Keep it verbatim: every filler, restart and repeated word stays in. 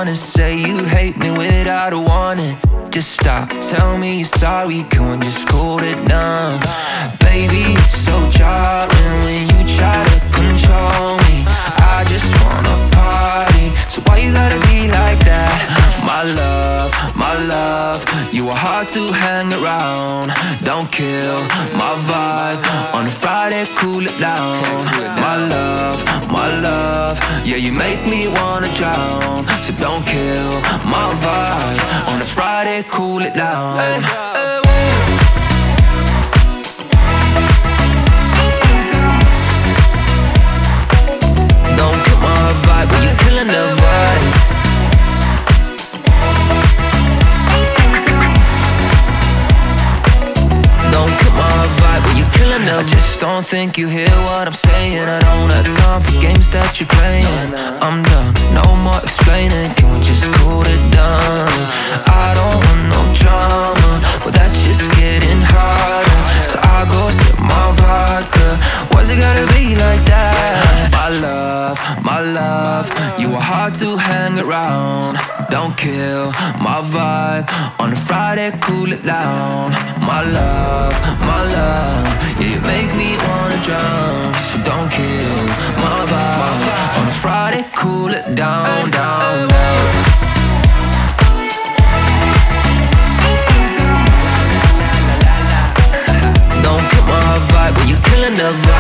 wanna say you hate me without a warning. Just stop, tell me you're sorry, can we just cool it down? Baby, it's so jarring when you try to control me. I just wanna party, so why you gotta be like that? My love, my love, you are hard to hang around. Don't kill my vibe, on a Friday cool it down. My love, my love, yeah you make me wanna drown. So don't kill my vibe, on a Friday cool it down. Don't kill my vibe, but you're killing the vibe. Don't kill my vibe, but you're killing the vibe. I just don't think you hear what I'm saying. I don't have time for games that you're playing. I'm done, no more explaining. Can we just cool it down? I don't want no drama, but that's just getting harder. So I go sip my vodka. Why's it gotta be like that? My love, my love, you are hard to hang around. Don't kill my vibe, on a Friday cool it down. My love, my love, yeah you make me wanna drown. So don't kill my vibe, on a Friday cool it down, down, down. Don't kill my vibe, but you're killing the vibe.